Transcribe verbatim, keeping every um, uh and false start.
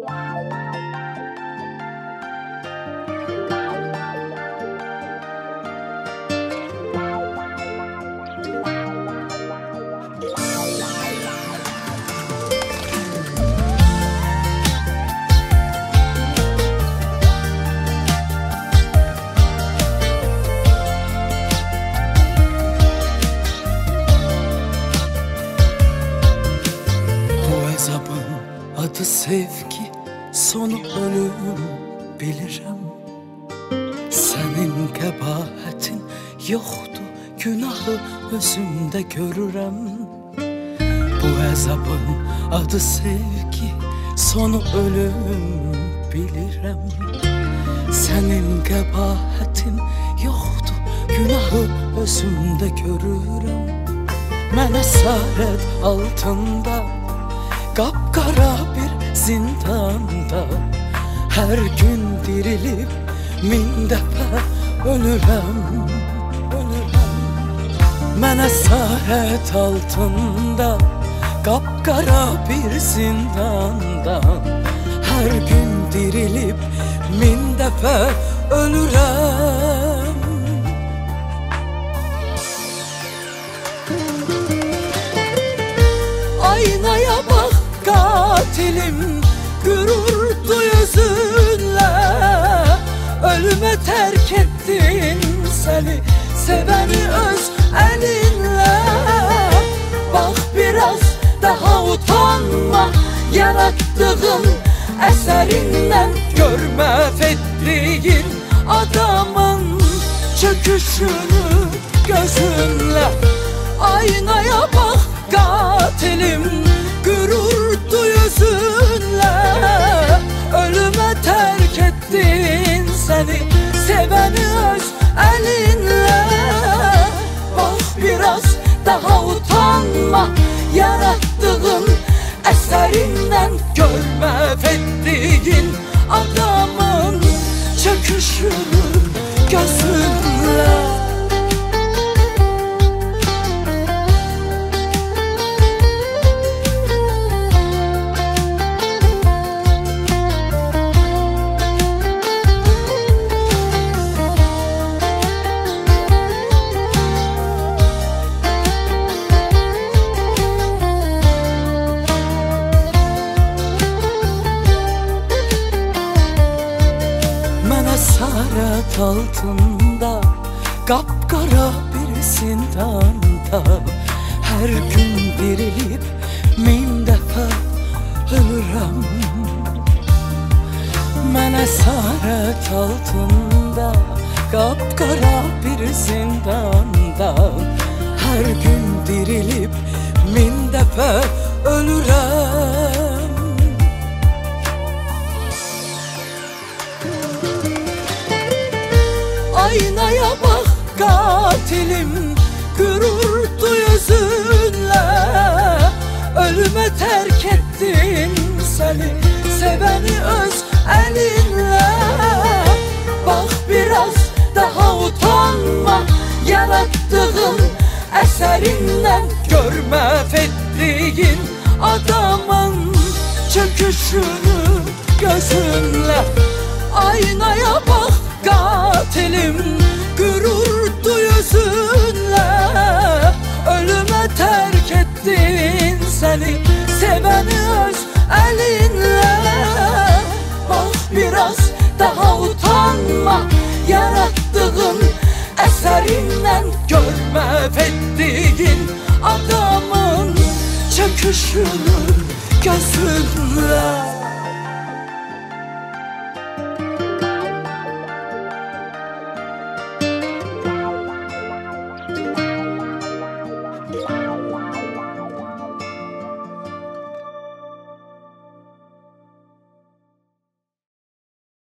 Adı sevgi, sonu ölüm bilirim. Senin kabahatin yoktu, günahı özümde görürəm. Bu əzabın adı sevgi, sonu ölüm bilirim. Senin kabahatin yoktu, günahı özümde görürəm. Mən əsarət altında, kapkara bir zindanda, her gün dirilip min defa ölürəm, ölürəm. Mən əsarət altında, kapkara bir zindanda, her gün dirilip min defa ölürəm. Aynaya bak katilim, gururdu yüzünle. Ölüme terk ettin seni, seveni öz elinle. Bak biraz daha utanma, yarattığın eserinden. Görme ettiğin adamın çöküşünü gözünle. Aynaya bak katilim, gururdu yüzünle. Ölüme terk ettin seni, seveni öz elinle. Bak biraz daha utanma, yarattığın eserinden. Görme ettiğin adamın çöküşünü gözünle. Esaret altında, kapkara bir zindanda, her gün dirilip min defa ölürəm. Mən esaret altında, kapkara bir zindanda, her gün dirilip min defa ölürəm. Aynaya bak katilim, gururdu yüzünle. Ölüme terk ettin seni, seveni öz elinle. Bak biraz daha utanma, yarattığın eserinden. Görme ettiğin adamın çöküşünü gözünle. Aynaya bak katilim, gururdu yüzünle. Ölüme terk ettin seni, seveni öz elinle. Bak biraz daha utanma, yarattığın eserinden. Görme ettiğin adamın çöküşünü